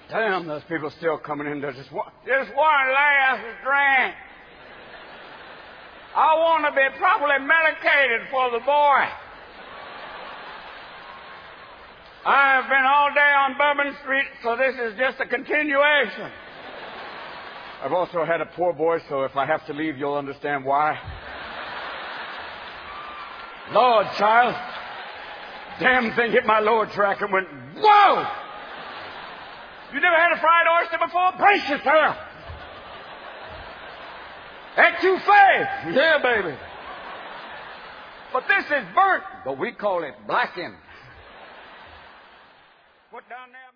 Damn, those people still coming in there. Just one last drink. I want to be properly medicated for the boy. I have been all day on Bourbon Street, so this is just a continuation. I've also had a poor boy, so if I have to leave, you'll understand why. Lord, child. Damn thing hit my lower track and went, whoa! You never had a fried oyster before? Brace yourself! Etouffee! Yeah, baby. But this is burnt, but we call it blackened. Put down there.